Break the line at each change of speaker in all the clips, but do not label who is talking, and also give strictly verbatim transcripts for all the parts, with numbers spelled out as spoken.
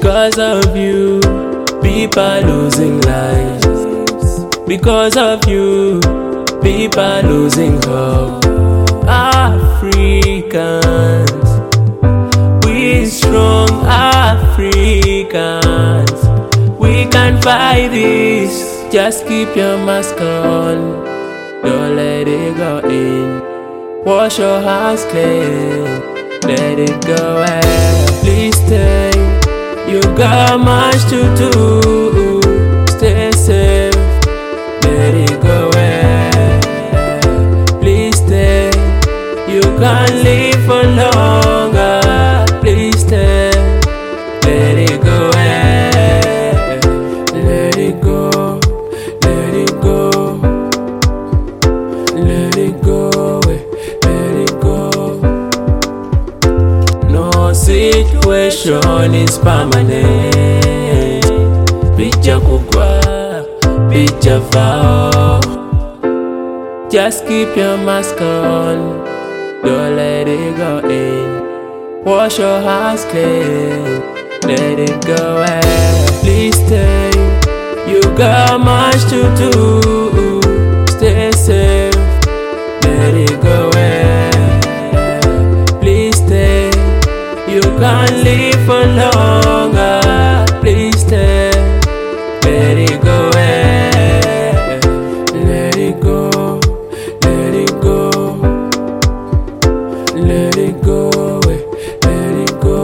Because of you, people losing lives. Because of you, people losing hope. Africans, we strong Africans. We can fight this. Just keep your mask on. Don't let it go in. Wash your hands clean. Let it go away. Please stay. You got much to do. Stay safe. Let it go away. Please stay. You can't live for longer. Please stay. Let it go away. Let it go. Let it go. Let it go away. Let it go. No situation is permanent. Picha kukwa, picha fao. Just keep your mask on. Don't let it go in. Wash your hands clean. Let it go away. Please stay. You got much to do. Stay safe. Let it go away. Please stay. You can't live for longer. Please stay. Let it go away. Let it go. Let it go. Let it go away. Let it go.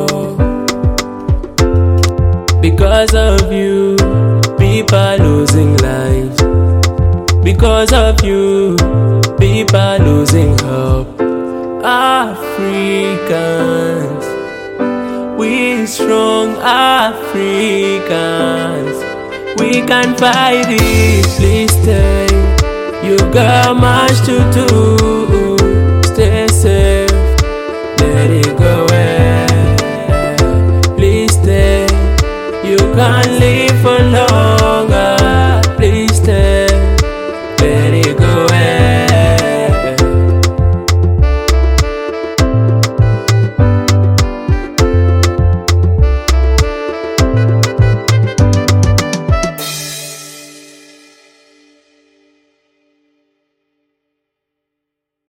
Because of you, people losing lives. Because of you, people losing hope. Africans, we strong Africans. We can fight this. Please stay. You got much to do. Stay safe. Let it go away. Please stay. You can't live for long.